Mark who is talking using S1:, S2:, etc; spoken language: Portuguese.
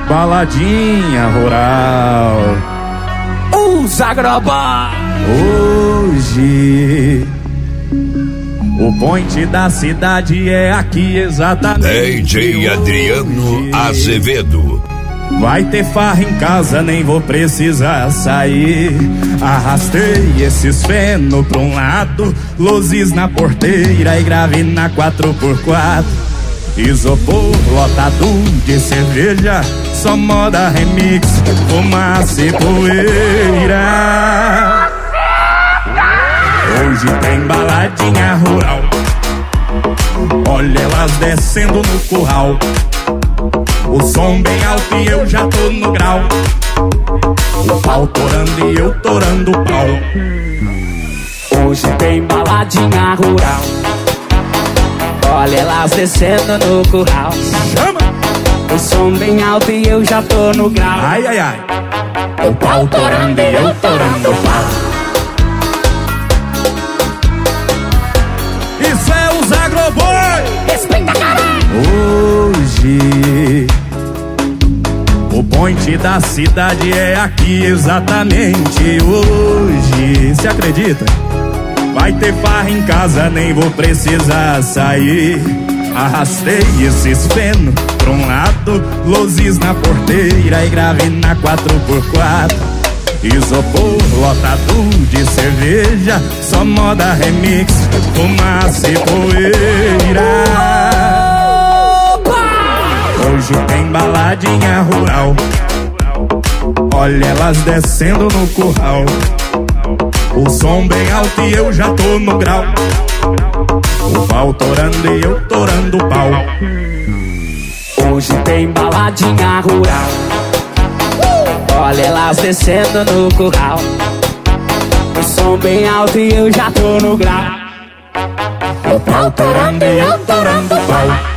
S1: Baladinha rural.
S2: Os Agroboy.
S1: Hoje o point da cidade é aqui exatamente.
S3: DJ Adriano Azevedo.
S1: Vai ter farra em casa, nem vou precisar sair. Arrastei esses feno pra um lado, luzes na porteira e grave na 4x4. Isopor lotado de cerveja, só moda remix, fumaça e poeira. Hoje tem baladinha rural, olha elas descendo no curral. O som bem alto e eu já tô no grau. O pau torando e eu torando o pau.
S2: Hoje tem baladinha rural, olha elas descendo no curral.
S1: Chama!
S2: O som bem alto e eu já tô no grau.
S1: Ai, ai, ai. O pau torando e eu torando o pau. Isso é os Agroboy.
S2: Respeita, caralho.
S1: Hoje o point da cidade é aqui exatamente. Hoje, se acredita? Vai ter farra em casa, nem vou precisar sair. Arrastei esses feno pra um lado, luzes na porteira e grave na 4x4. Isopor lotado de cerveja, só moda remix, fumaça e poeira. Hoje tem baladinha rural, olha elas descendo no curral. O som bem alto e eu já tô no grau. O pau torando e eu torando o pau.
S2: Hoje tem baladinha rural, olha elas descendo no curral. O som bem alto e eu já tô no grau.
S1: O pau torando e eu torando o pau.